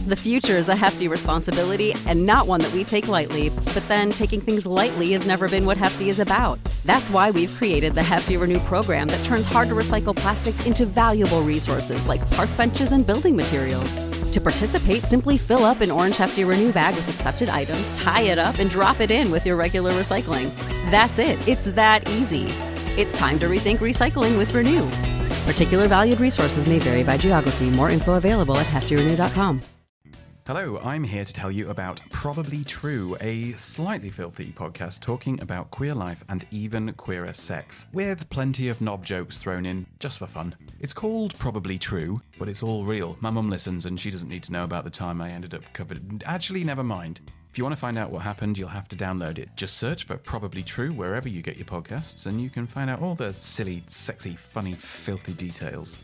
The future is a hefty responsibility and not one that we take lightly, but then taking things lightly has never been what Hefty is about. That's why we've created the Hefty Renew program that turns hard-to-recycle plastics into valuable resources like park benches and building materials. To participate, simply fill up an orange Hefty Renew bag with accepted items, tie it up, and drop it in with your regular recycling. That's it. It's that easy. It's time to rethink recycling with Renew. Particular valued resources may vary by geography. More info available at heftyrenew.com. Hello, I'm here to tell you about Probably True, a slightly filthy podcast talking about queer life and even queerer sex, with plenty of knob jokes thrown in, just for fun. It's called Probably True, but it's all real. My mum listens and she doesn't need to know about the time I ended up covered. Actually, never mind. If you want to find out what happened, you'll have to download it. Just search for Probably True wherever you get your podcasts, and you can find out all the silly, sexy, funny, filthy details.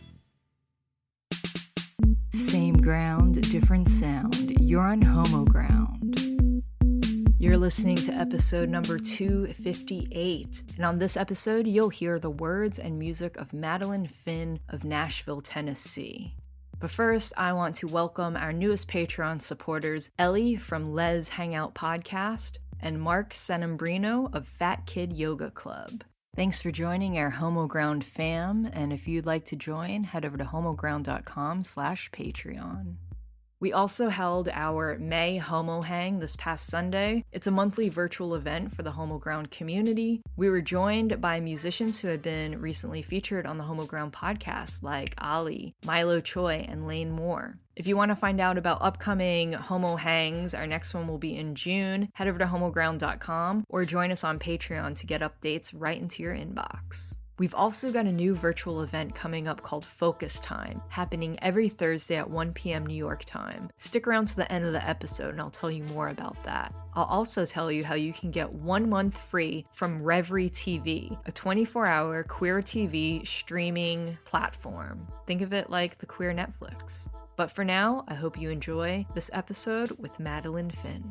Same ground, different sound. You're on Homo Ground. You're listening to episode number 258. And on this episode, you'll hear the words and music of Madeline Finn of Nashville, Tennessee. But first, I want to welcome our newest Patreon supporters, Ellie from Les Hangout Podcast and Mark Senambrino of Fat Kid Yoga Club. Thanks for joining our Homo Ground fam, and if you'd like to join, head over to homoground.com/Patreon. We also held our May Homo Hang this past Sunday. It's a monthly virtual event for the Homo Ground community. We were joined by musicians who had been recently featured on the Homo Ground podcast, like Ali, Milo Choi, and Lane Moore. If you want to find out about upcoming Homo Hangs, our next one will be in June, head over to homoground.com or join us on Patreon to get updates right into your inbox. We've also got a new virtual event coming up called Focus Time, happening every Thursday at 1 p.m. New York time. Stick around to the end of the episode and I'll tell you more about that. I'll also tell you how you can get 1 month free from Reverie TV, a 24-hour queer TV streaming platform. Think of it like the queer Netflix. But for now, I hope you enjoy this episode with Madeline Finn.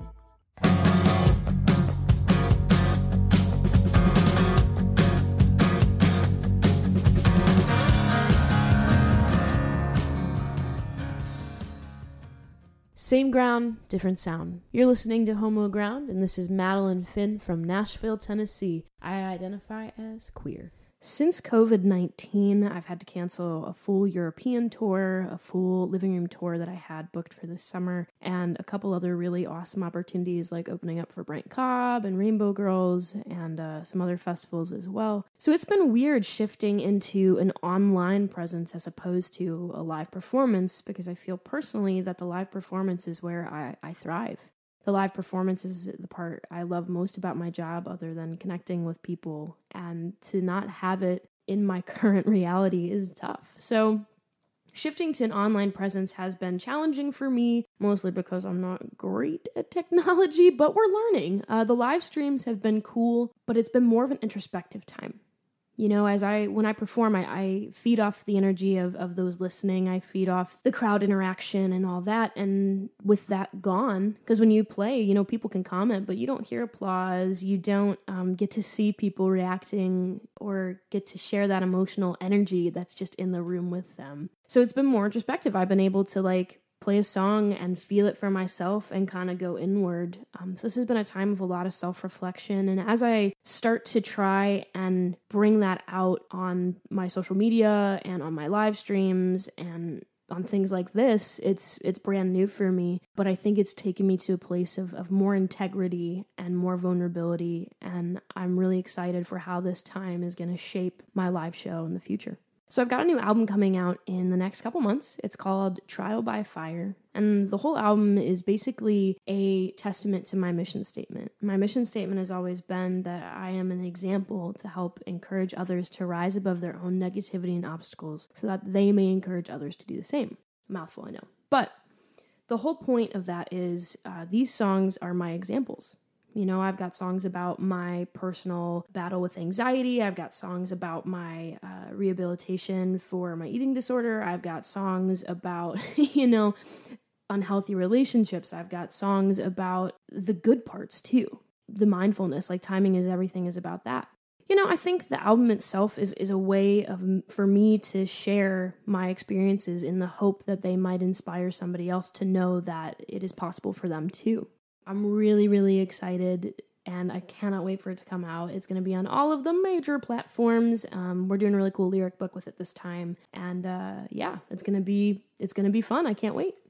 Same ground, different sound. You're listening to Homo Ground, and this is Madeline Finn from Nashville, Tennessee. I identify as queer. Since COVID-19, I've had to cancel a full European tour, a full living room tour that I had booked for this summer, and a couple other really awesome opportunities like opening up for Brent Cobb and Rainbow Girls and some other festivals as well. So it's been weird shifting into an online presence as opposed to a live performance because I feel personally that the live performance is where I thrive. The live performance is the part I love most about my job other than connecting with people, and to not have it in my current reality is tough. So shifting to an online presence has been challenging for me, mostly because I'm not great at technology, but we're learning. The live streams have been cool, but it's been more of an introspective time. You know, when I perform, I feed off the energy of those listening. I feed off the crowd interaction and all that. And with that gone, because when you play, you know, people can comment, but you don't hear applause. You don't get to see people reacting or get to share that emotional energy that's just in the room with them. So it's been more introspective. I've been able to play a song and feel it for myself and kind of go inward. So this has been a time of a lot of self-reflection. And as I start to try and bring that out on my social media and on my live streams and on things like this, it's brand new for me. But I think it's taken me to a place of more integrity and more vulnerability. And I'm really excited for how this time is going to shape my live show in the future. So I've got a new album coming out in the next couple months. It's called Trial by Fire. And the whole album is basically a testament to my mission statement. My mission statement has always been that I am an example to help encourage others to rise above their own negativity and obstacles so that they may encourage others to do the same. Mouthful, I know. But the whole point of that is these songs are my examples. You know, I've got songs about my personal battle with anxiety. I've got songs about my rehabilitation for my eating disorder. I've got songs about, unhealthy relationships. I've got songs about the good parts too. The mindfulness, like timing is everything, is about that. I think the album itself is a way for me to share my experiences in the hope that they might inspire somebody else to know that it is possible for them too. I'm really, really excited, and I cannot wait for it to come out. It's going to be on all of the major platforms. We're doing a really cool lyric book with it this time, and it's going to be fun. I can't wait.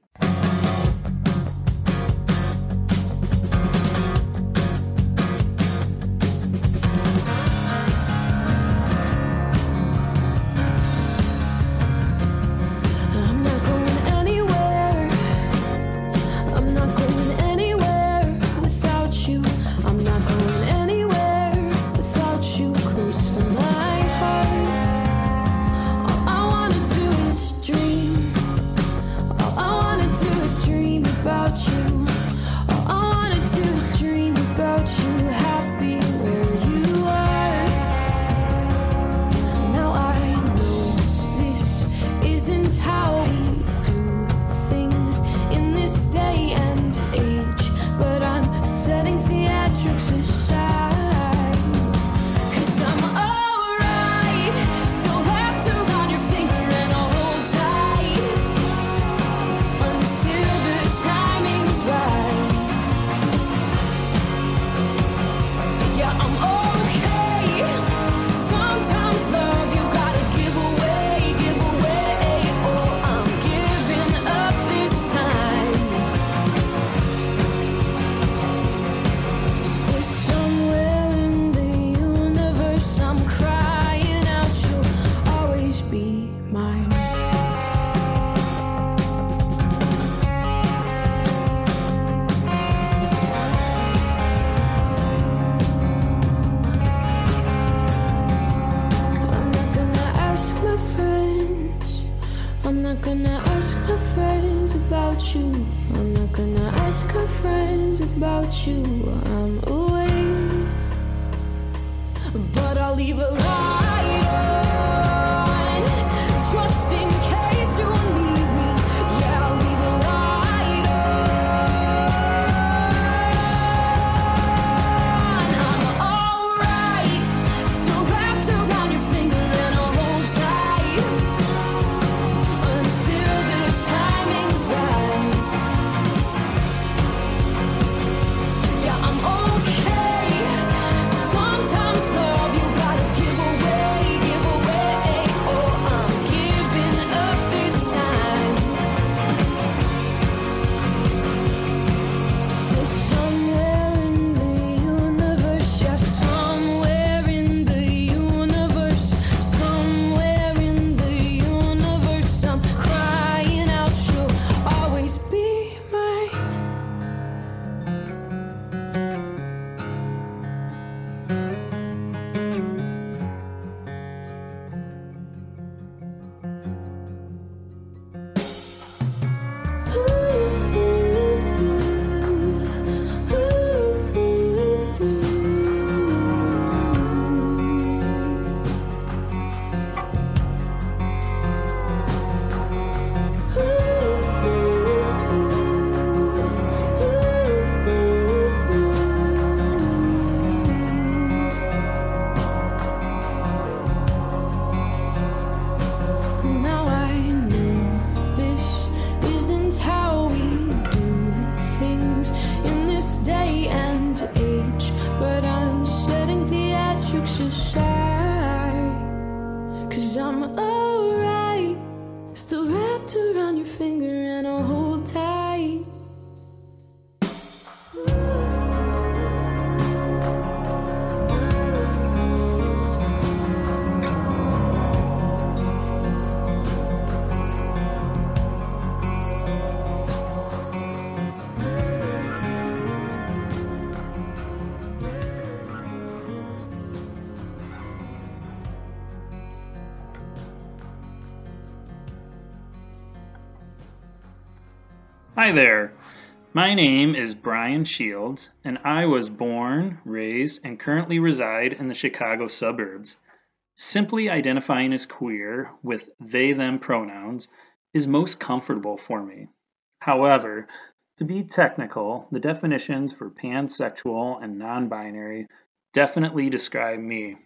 Hi there. My name is Brian Shields, and I was born, raised, and currently reside in the Chicago suburbs. Simply identifying as queer with they/them pronouns is most comfortable for me. However, to be technical, the definitions for pansexual and non-binary definitely describe me.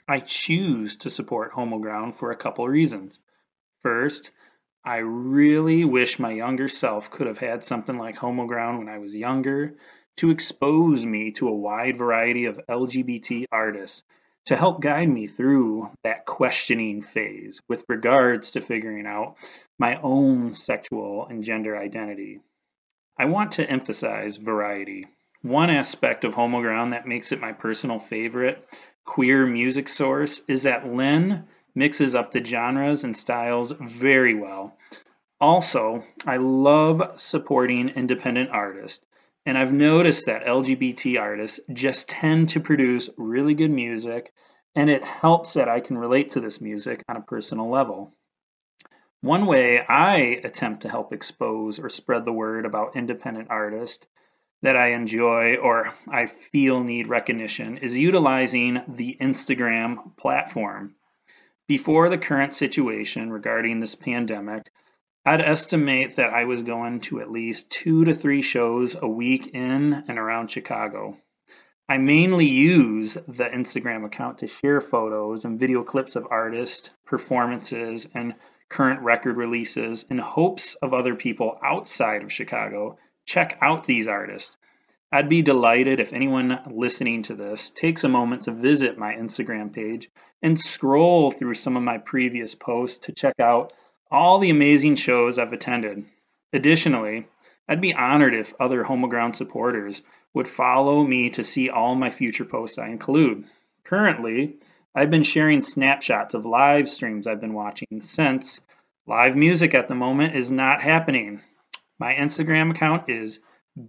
I choose to support Homo Ground for a couple reasons. First, I really wish my younger self could have had something like Homo Ground when I was younger to expose me to a wide variety of LGBT artists to help guide me through that questioning phase with regards to figuring out my own sexual and gender identity. I want to emphasize variety. One aspect of Homo Ground that makes it my personal favorite queer music source is that Len mixes up the genres and styles very well. Also, I love supporting independent artists, and I've noticed that LGBT artists just tend to produce really good music, and it helps that I can relate to this music on a personal level. One way I attempt to help expose or spread the word about independent artists that I enjoy or I feel need recognition is utilizing the Instagram platform. Before the current situation regarding this pandemic, I'd estimate that I was going to at least 2 to 3 shows a week in and around Chicago. I mainly use the Instagram account to share photos and video clips of artists, performances, and current record releases in hopes of other people outside of Chicago check out these artists. I'd be delighted if anyone listening to this takes a moment to visit my Instagram page and scroll through some of my previous posts to check out all the amazing shows I've attended. Additionally, I'd be honored if other Homo Ground supporters would follow me to see all my future posts I include. Currently, I've been sharing snapshots of live streams I've been watching since live music at the moment is not happening. My Instagram account is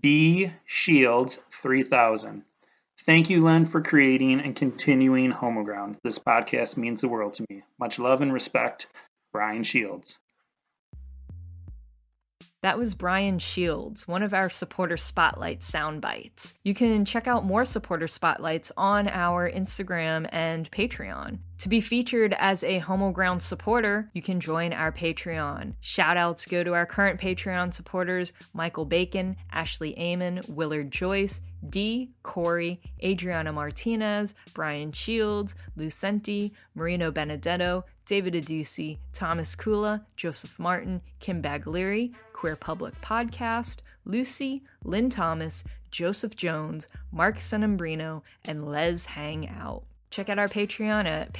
bshields3000. Thank you, Len, for creating and continuing Homo Ground. This podcast means the world to me. Much love and respect, Brian Shields. That was Brian Shields, one of our Supporter Spotlight sound bites. You can check out more Supporter Spotlights on our Instagram and Patreon. To be featured as a Homo Ground supporter, you can join our Patreon. Shoutouts go to our current Patreon supporters, Michael Bacon, Ashley Amon, Willard Joyce, Dee, Corey, Adriana Martinez, Brian Shields, Lucenti, Marino Benedetto, David Adusi, Thomas Kula, Joseph Martin, Kim Baglieri, Queer Public Podcast, Lucy, Lynn Thomas, Joseph Jones, Mark Senambrino, and Les Hangout. Check out our Patreon at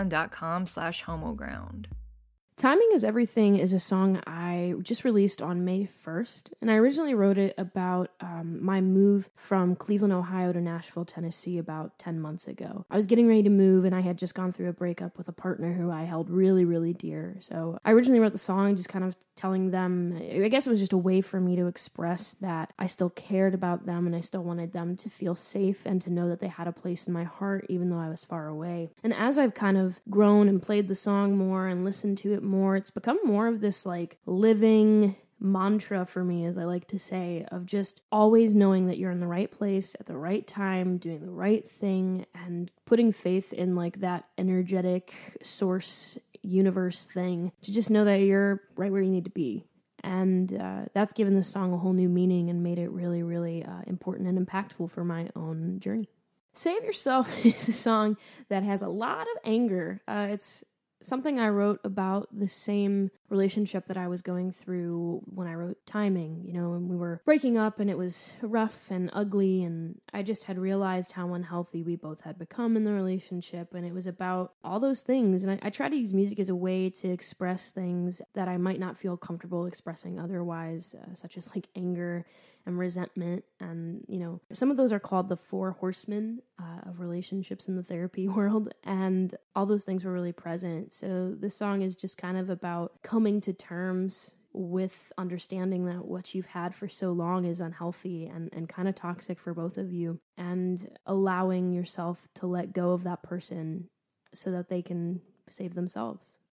patreon.com/homoground. Timing is Everything is a song I just released on May 1st, and I originally wrote it about my move from Cleveland, Ohio to Nashville, Tennessee about 10 months ago. I was getting ready to move, and I had just gone through a breakup with a partner who I held really, really dear. So I originally wrote the song just kind of telling them, I guess it was just a way for me to express that I still cared about them and I still wanted them to feel safe and to know that they had a place in my heart even though I was far away. And as I've kind of grown and played the song more and listened to it more, it's become more of this like living mantra for me, as I like to say, of just always knowing that you're in the right place at the right time, doing the right thing, and putting faith in like that energetic source universe thing to just know that you're right where you need to be. And that's given this song a whole new meaning and made it really, really important and impactful for my own journey. Save Yourself is a song that has a lot of anger. It's something I wrote about the same relationship that I was going through when I wrote Timing, and we were breaking up and it was rough and ugly, and I just had realized how unhealthy we both had become in the relationship, and it was about all those things. And I try to use music as a way to express things that I might not feel comfortable expressing otherwise, such as like anger and resentment. And, some of those are called the 4 horsemen of relationships in the therapy world. And all those things were really present. So this song is just kind of about coming to terms with understanding that what you've had for so long is unhealthy and kind of toxic for both of you, and allowing yourself to let go of that person so that they can save themselves.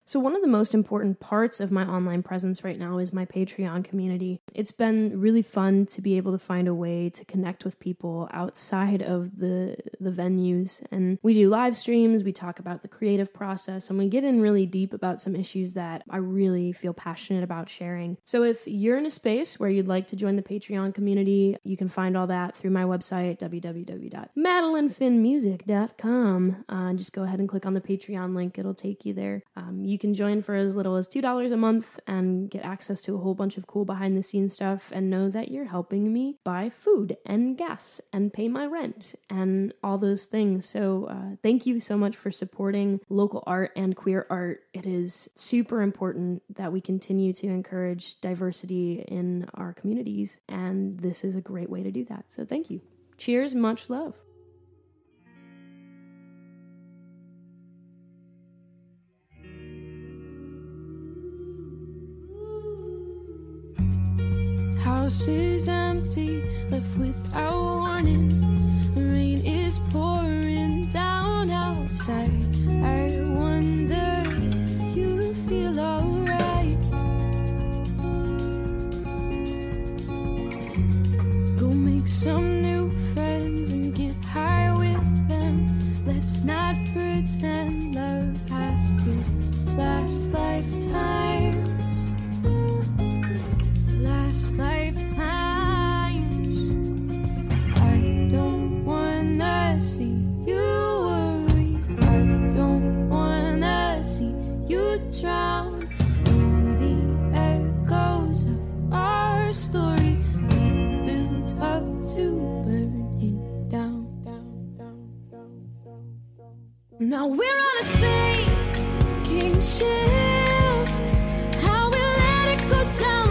So one of the most important parts of my online presence right now is my Patreon community. It's been really fun to be able to find a way to connect with people outside of the venues. And we do live streams, we talk about the creative process, and we get in really deep about some issues that I really feel passionate about sharing. So if you're in a space where you'd like to join the Patreon community, you can find all that through my website, www.madelinefinnmusic.com. Just go ahead and click on the Patreon link. It'll take you there. You can join for as little as $2 a month and get access to a whole bunch of cool behind-the-scenes stuff and know that you're helping me buy food and gas and pay my rent and all those things. So thank you so much for supporting local art and queer art. It is super important that we continue to encourage diversity in our communities, and this is a great way to do that. So thank you. Cheers, much love. House is empty, left without warning. The rain is pouring down outside. I wonder if you feel alright. Go make some new friends and get high with them. Let's not pretend love has to last lifetimes. I don't wanna see you worry. I don't wanna see you drown in the echoes of our story. We built up to burn it down. Now we're on a sinking ship. How we let it go down.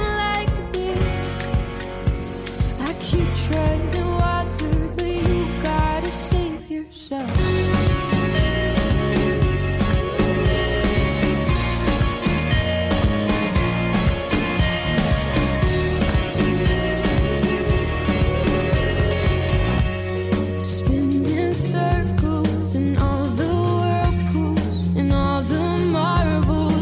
Keep treading water, but you gotta save yourself. Spinning circles in all the whirlpools and all the marbles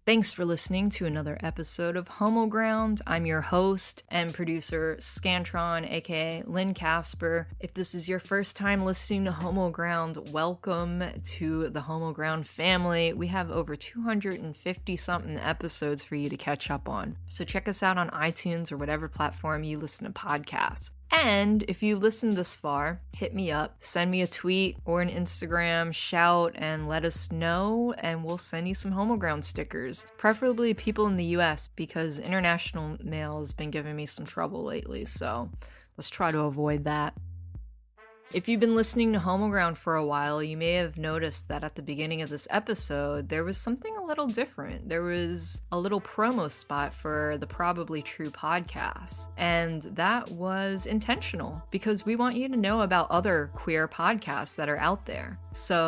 Thanks for listening to another episode of Homo Ground. I'm your host and producer, Scantron, aka Lynn Casper. If this is your first time listening to Homo Ground, welcome to the Homo Ground family. We have over 250-something episodes for you to catch up on. So check us out on iTunes or whatever platform you listen to podcasts. And if you listened this far, hit me up, send me a tweet or an Instagram, shout and let us know, and we'll send you some Homo Ground stickers. Preferably people in the US, because international mail has been giving me some trouble lately, so let's try to avoid that. If you've been listening to Homo Ground for a while, you may have noticed that at the beginning of this episode, there was something a little different. There was a little promo spot for the Probably True podcast, and that was intentional because we want you to know about other queer podcasts that are out there.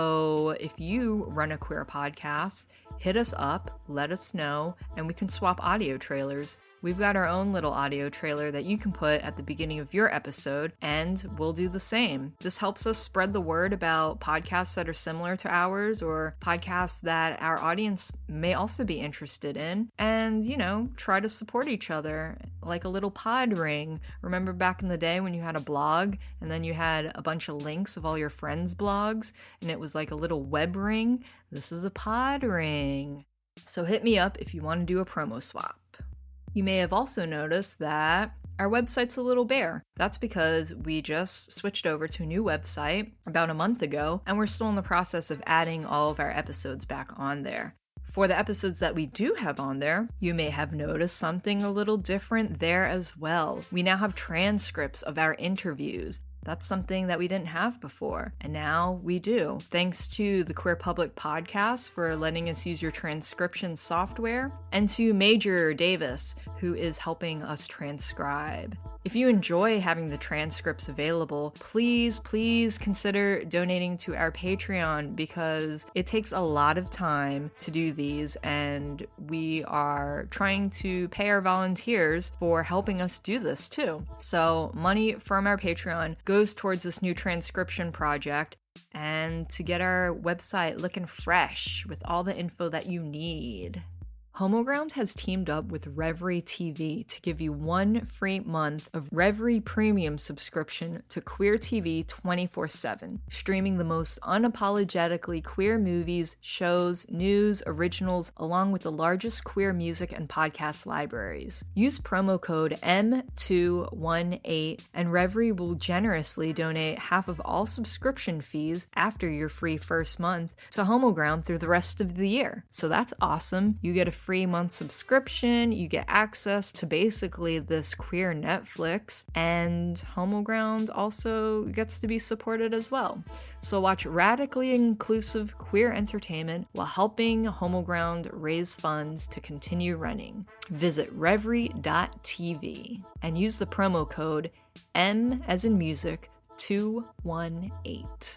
So if you run a queer podcast, hit us up, let us know, and we can swap audio trailers. We've got our own little audio trailer that you can put at the beginning of your episode, and we'll do the same. This helps us spread the word about podcasts that are similar to ours, or podcasts that our audience may also be interested in, and, you know, try to support each other like a little pod ring. Remember back in the day when you had a blog, and then you had a bunch of links of all your friends' blogs, and it was like a little web ring? This is a pod ring. So hit me up if you want to do a promo swap. You may have also noticed that our website's a little bare. That's because we just switched over to a new website about a month ago, and we're still in the process of adding all of our episodes back on there. For the episodes that we do have on there, you may have noticed something a little different there as well. We now have transcripts of our interviews. That's something that we didn't have before, and now we do. Thanks to the Queer Public Podcast for letting us use your transcription software, and to Major Davis, who is helping us transcribe. If you enjoy having the transcripts available, please consider donating to our Patreon, because it takes a lot of time to do these, and we are trying to pay our volunteers for helping us do this too. So money from our Patreon goes towards this new transcription project, and to get our website looking fresh with all the info that you need. Homo Ground has teamed up with Reverie TV to give you 1 free month of Reverie Premium subscription to Queer TV 24/7, streaming the most unapologetically queer movies, shows, news, originals, along with the largest queer music and podcast libraries. Use promo code M218 and Reverie will generously donate half of all subscription fees after your free first month to Homo Ground through the rest of the year. So that's awesome. You get a free month subscription, you get access to basically this queer Netflix, and Homo Ground also gets to be supported as well. So watch radically inclusive queer entertainment while helping Homo Ground raise funds to continue running. Visit reverie.tv and use the promo code M as in music 218.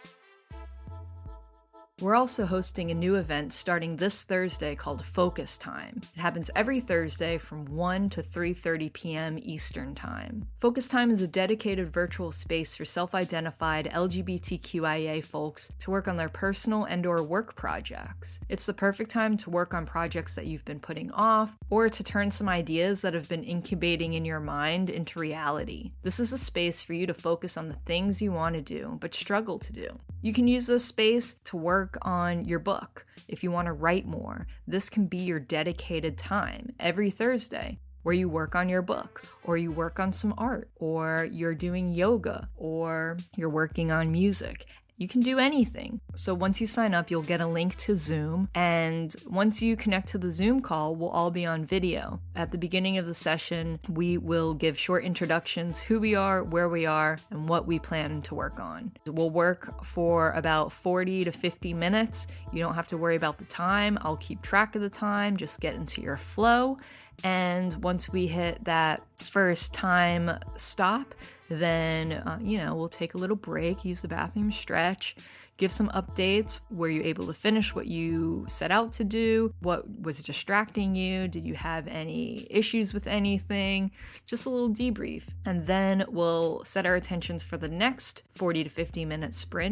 We're also hosting a new event starting this Thursday called Focus Time. It happens every Thursday from 1 to 3:30 p.m. Eastern Time. Focus Time is a dedicated virtual space for self-identified LGBTQIA folks to work on their personal and/or work projects. It's the perfect time to work on projects that you've been putting off, or to turn some ideas that have been incubating in your mind into reality. This is a space for you to focus on the things you want to do, but struggle to do. You can use this space to work on your book. If you want to write more, this can be your dedicated time every Thursday, where you work on your book, or you work on some art, or you're doing yoga, or you're working on music. You can do anything. So once you sign up, you'll get a link to Zoom, and once you connect to the Zoom call, we'll all be on video. At the beginning of the session, we will give short introductions, who we are, where we are, and what we plan to work on. We'll work for about 40 to 50 minutes. You don't have to worry about the time. I'll keep track of the time. Just get into your flow. And once we hit that first time stop, then, we'll take a little break, use the bathroom, stretch, give some updates. Were you able to finish what you set out to do? What was distracting you? Did you have any issues with anything? Just a little debrief. And then we'll set our intentions for the next 40 to 50 minute sprint.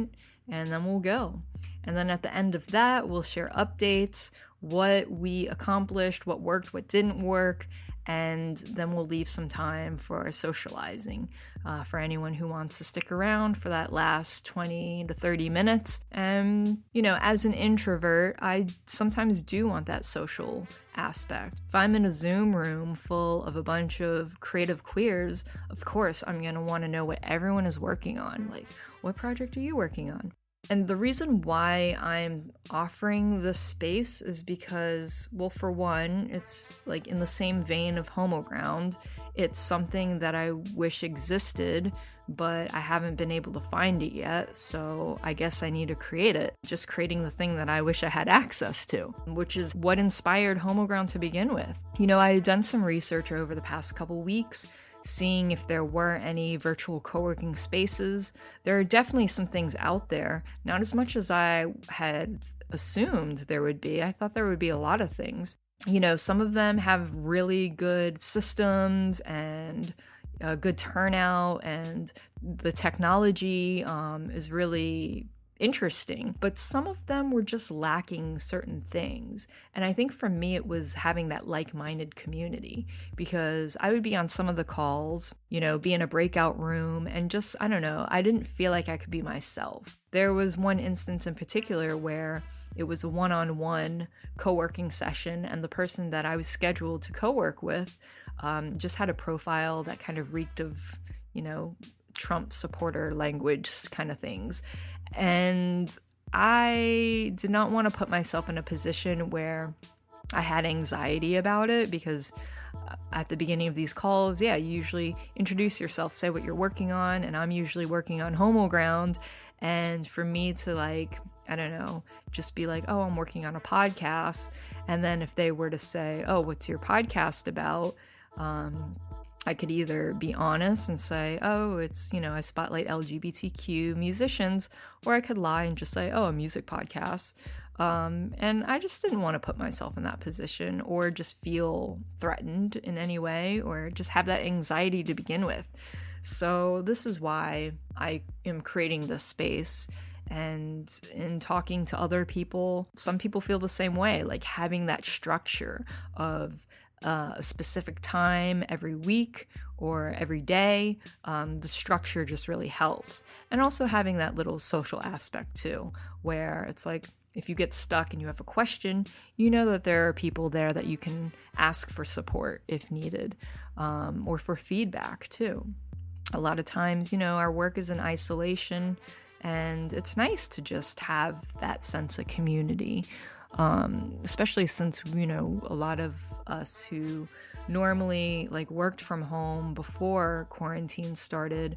and then we'll go. And then at the end of that, we'll share updates, what we accomplished, what worked, what didn't work, and then we'll leave some time for socializing for anyone who wants to stick around for that last 20 to 30 minutes. And, as an introvert, I sometimes do want that social aspect. If I'm in a Zoom room full of a bunch of creative queers, of course, I'm going to want to know what everyone is working on. Like, what project are you working on? And the reason why I'm offering this space is because, well, for one, it's like in the same vein of Homo Ground. It's something that I wish existed, but I haven't been able to find it yet, so I guess I need to create it. Just creating the thing that I wish I had access to, which is what inspired Homo Ground to begin with. I had done some research over the past couple weeks, seeing if there were any virtual co-working spaces. There are definitely some things out there, not as much as I had assumed there would be. I thought there would be a lot of things. Some of them have really good systems and a good turnout, and the technology is really interesting, but some of them were just lacking certain things. And I think for me, it was having that like-minded community, because I would be on some of the calls, be in a breakout room, and just, I don't know, I didn't feel like I could be myself. There was one instance in particular where it was a one-on-one co-working session, and the person that I was scheduled to co-work with just had a profile that kind of reeked of, Trump supporter language kind of things. And I did not want to put myself in a position where I had anxiety about it, because at the beginning of these calls, you usually introduce yourself, say what you're working on, and I'm usually working on Homo Ground. And for me to just be like, oh, I'm working on a podcast. And then if they were to say, oh, what's your podcast about? I could either be honest and say, oh, it's, I spotlight LGBTQ musicians, or I could lie and just say, oh, a music podcast. And I just didn't want to put myself in that position, or just feel threatened in any way, or just have that anxiety to begin with. So this is why I am creating this space. And in talking to other people, some people feel the same way, like having that structure of a specific time every week or every day. The structure just really helps. And also having that little social aspect too, where it's like, if you get stuck and you have a question, that there are people there that you can ask for support if needed, or for feedback too. A lot of times, our work is in isolation, and it's nice to just have that sense of community. Especially since, a lot of us who normally worked from home before quarantine started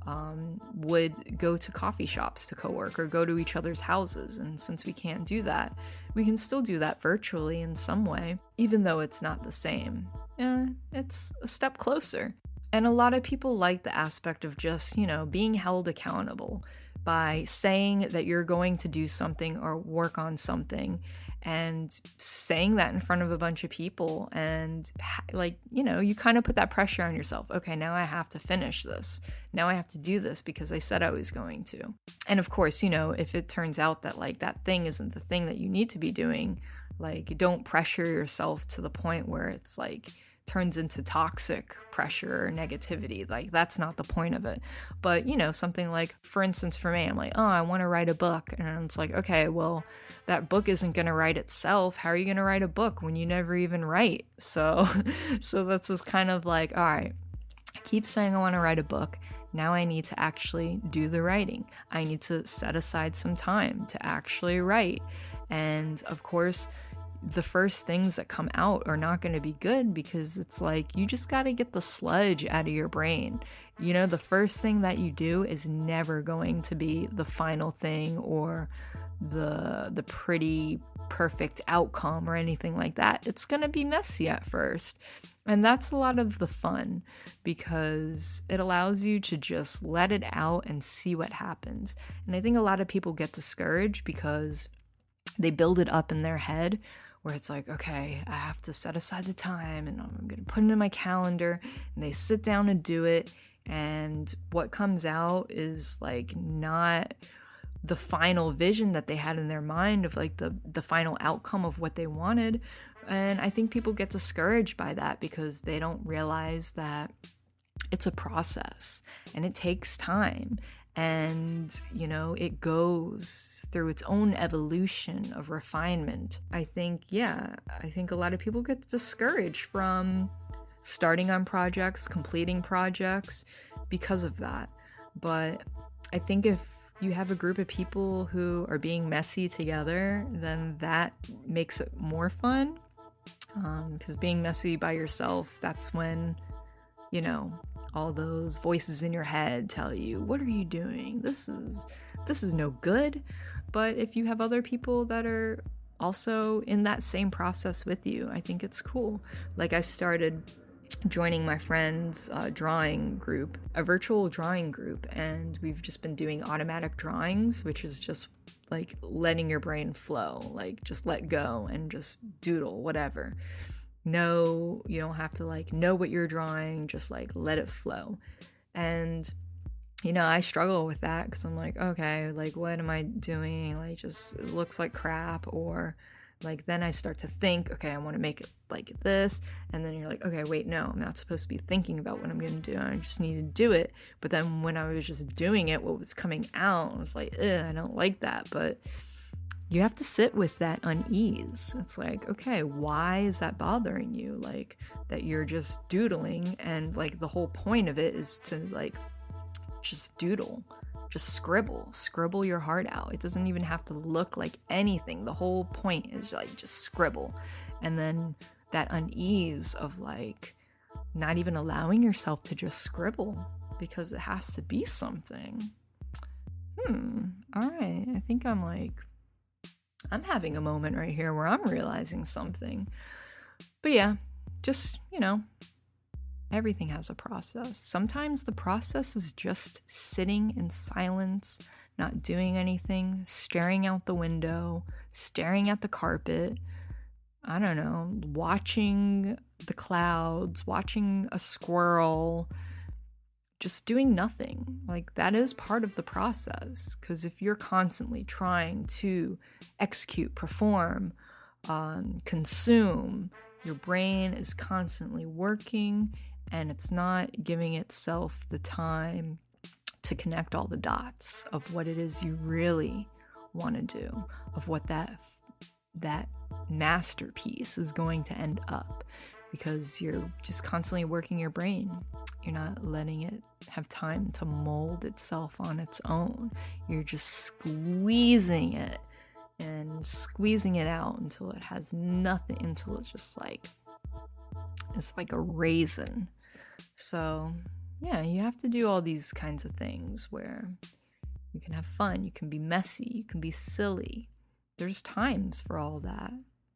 would go to coffee shops to co-work or go to each other's houses. And since we can't do that, we can still do that virtually in some way, even though it's not the same. It's a step closer. And a lot of people like the aspect of just, being held accountable by saying that you're going to do something or work on something, and saying that in front of a bunch of people, and you kind of put that pressure on yourself. Okay, now I have to finish this. Now I have to do this because I said I was going to. And of course, if it turns out that that thing isn't the thing that you need to be doing, don't pressure yourself to the point where it's turns into toxic pressure or negativity. That's not the point of it. But, something for instance, for me, I'm like, oh, I want to write a book. And it's like, okay, well, that book isn't going to write itself. How are you going to write a book when you never even write? So that's just kind of all right, I keep saying I want to write a book. Now I need to actually do the writing. I need to set aside some time to actually write. And of course, the first things that come out are not going to be good, because it's you just got to get the sludge out of your brain. The first thing that you do is never going to be the final thing or the pretty perfect outcome or anything like that. It's going to be messy at first. And that's a lot of the fun, because it allows you to just let it out and see what happens. And I think a lot of people get discouraged because they build it up in their head, where it's okay, I have to set aside the time and I'm going to put it in my calendar, and they sit down and do it. And what comes out is not the final vision that they had in their mind of like the final outcome of what they wanted. And I think people get discouraged by that because they don't realize that it's a process and it takes time. And, you know, it goes through its own evolution of refinement. I think a lot of people get discouraged from starting on projects, completing projects because of that. But I think if you have a group of people who are being messy together, then that makes it more fun. Because being messy by yourself, that's when, you know, all those voices in your head tell you, what are you doing? This is no good. But if you have other people that are also in that same process with you, I think it's cool. Like I started joining my friend's drawing group, a virtual drawing group, and we've just been doing automatic drawings, which is just like letting your brain flow, like just let go and just doodle, whatever. No, you don't have to like know what you're drawing, just like let it flow. And, you know, I struggle with that because I'm like, okay, like what am I doing? Like just it looks like crap. Or like then I start to think, okay, I want to make it like this. And then you're like, okay, wait, no, I'm not supposed to be thinking about what I'm going to do. I just need to do it. But then when I was just doing it, what was coming out, I was like, I don't like that. But you have to sit with that unease. It's like, okay, why is that bothering you? Like that you're just doodling, and like the whole point of it is to like just doodle, just scribble your heart out. It doesn't even have to look like anything. The whole point is like just scribble. And then that unease of like not even allowing yourself to just scribble because it has to be something. All right, I think I'm having a moment right here where I'm realizing something. But yeah, just, you know, everything has a process. Sometimes the process is just sitting in silence, not doing anything, staring out the window, staring at the carpet, I don't know, watching the clouds, watching a squirrel, just doing nothing. Like that is part of the process, because if you're constantly trying to execute, perform, consume, your brain is constantly working and it's not giving itself the time to connect all the dots of what it is you really want to do, of what that masterpiece is going to end up, because you're just constantly working your brain. You're not letting it have time to mold itself on its own. You're just squeezing it and squeezing it out until it has nothing, until it's just like, it's like a raisin. So yeah, you have to do all these kinds of things where you can have fun, you can be messy, you can be silly. There's times for all that.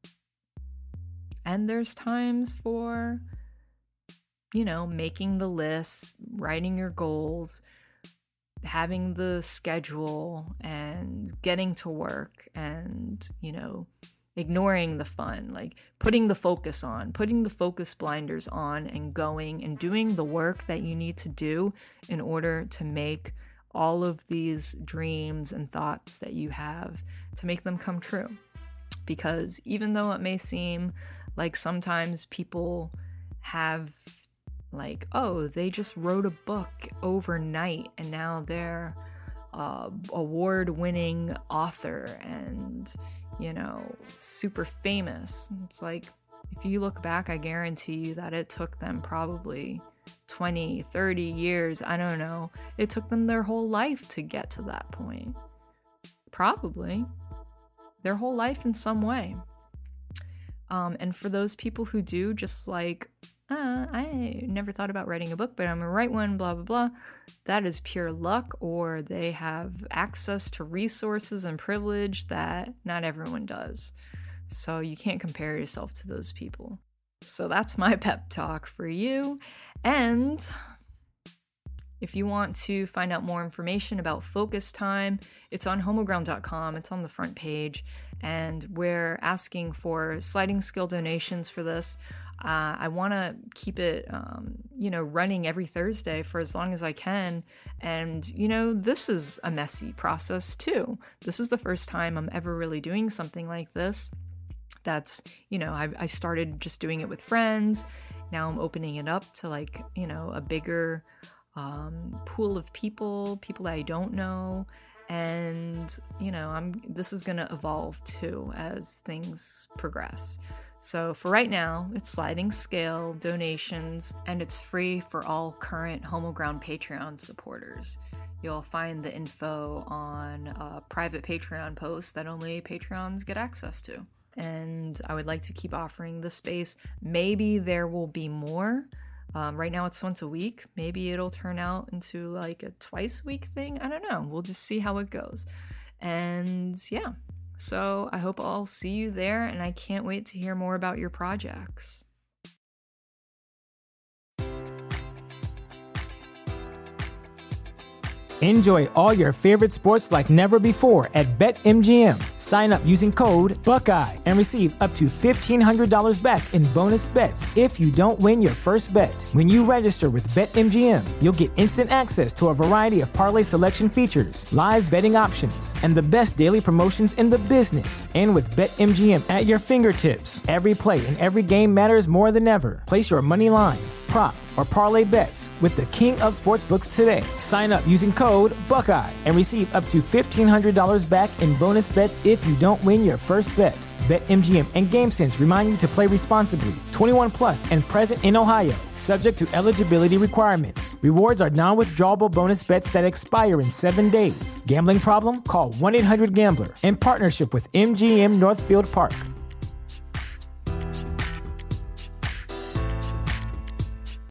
And there's times for, you know, making the lists, writing your goals, having the schedule, and getting to work, and, you know, ignoring the fun, like putting the focus on, putting the focus blinders on, and going and doing the work that you need to do in order to make all of these dreams and thoughts that you have, to make them come true. Because even though it may seem like sometimes people have like, oh, they just wrote a book overnight and now they're award-winning author and, you know, super famous. It's like, if you look back, I guarantee you that it took them probably 20, 30 years, I don't know. It took them their whole life to get to that point. Probably. Their whole life in some way. And for those people who do, just like, I never thought about writing a book, but I'm gonna write one, blah, blah, blah. That is pure luck, or they have access to resources and privilege that not everyone does. So you can't compare yourself to those people. So that's my pep talk for you. And if you want to find out more information about Focus Time, it's on homoground.com. It's on the front page. And we're asking for sliding scale donations for this. I want to keep it, running every Thursday for as long as I can. And, this is a messy process too. This is the first time I'm ever really doing something like this. That's, I started just doing it with friends. Now I'm opening it up to a bigger pool of people that I don't know. And, this is going to evolve too as things progress. So for right now, it's sliding scale, donations, and it's free for all current Homo Ground Patreon supporters. You'll find the info on a private Patreon post that only Patreons get access to. And I would like to keep offering the space. Maybe there will be more. Right now it's once a week. Maybe it'll turn out into a twice a week thing. I don't know. We'll just see how it goes. And yeah. So I hope I'll see you there, and I can't wait to hear more about your projects. Enjoy all your favorite sports like never before at BetMGM. Sign up using code Buckeye and receive up to $1,500 back in bonus bets if you don't win your first bet. When you register with BetMGM, you'll get instant access to a variety of parlay selection features, live betting options, and the best daily promotions in the business. And with BetMGM at your fingertips, every play and every game matters more than ever. Place your money line, prop, or parlay bets with the king of sportsbooks today. Sign up using code Buckeye and receive up to $1,500 back in bonus bets if you don't win your first bet. BetMGM and GameSense remind you to play responsibly. 21 plus and present in Ohio, subject to eligibility requirements. Rewards are non-withdrawable bonus bets that expire in 7 days. Gambling problem? Call 1-800-GAMBLER in partnership with MGM Northfield Park.